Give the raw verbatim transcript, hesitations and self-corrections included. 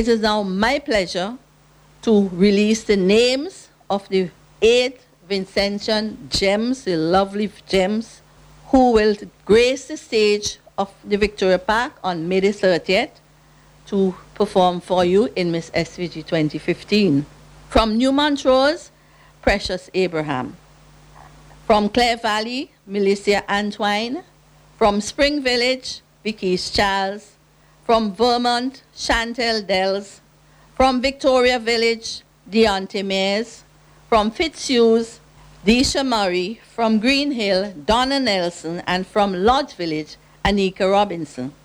It is now my pleasure to release the names of the eight Vincentian gems, the lovely gems, who will grace the stage of the Victoria Park on May the thirtieth to perform for you in Miss S V G twenty fifteen. From New Montrose, Precious Abraham. From Clare Valley, Milicia Antwine. From Spring Village, Vicky's Charles. From Vermont, Chantel Dells. From Victoria Village, Deontay Mayes. From Fitzhugh's, Deisha Murray. From Green Hill, Donna Nelson. And from Lodge Village, Anika Robinson.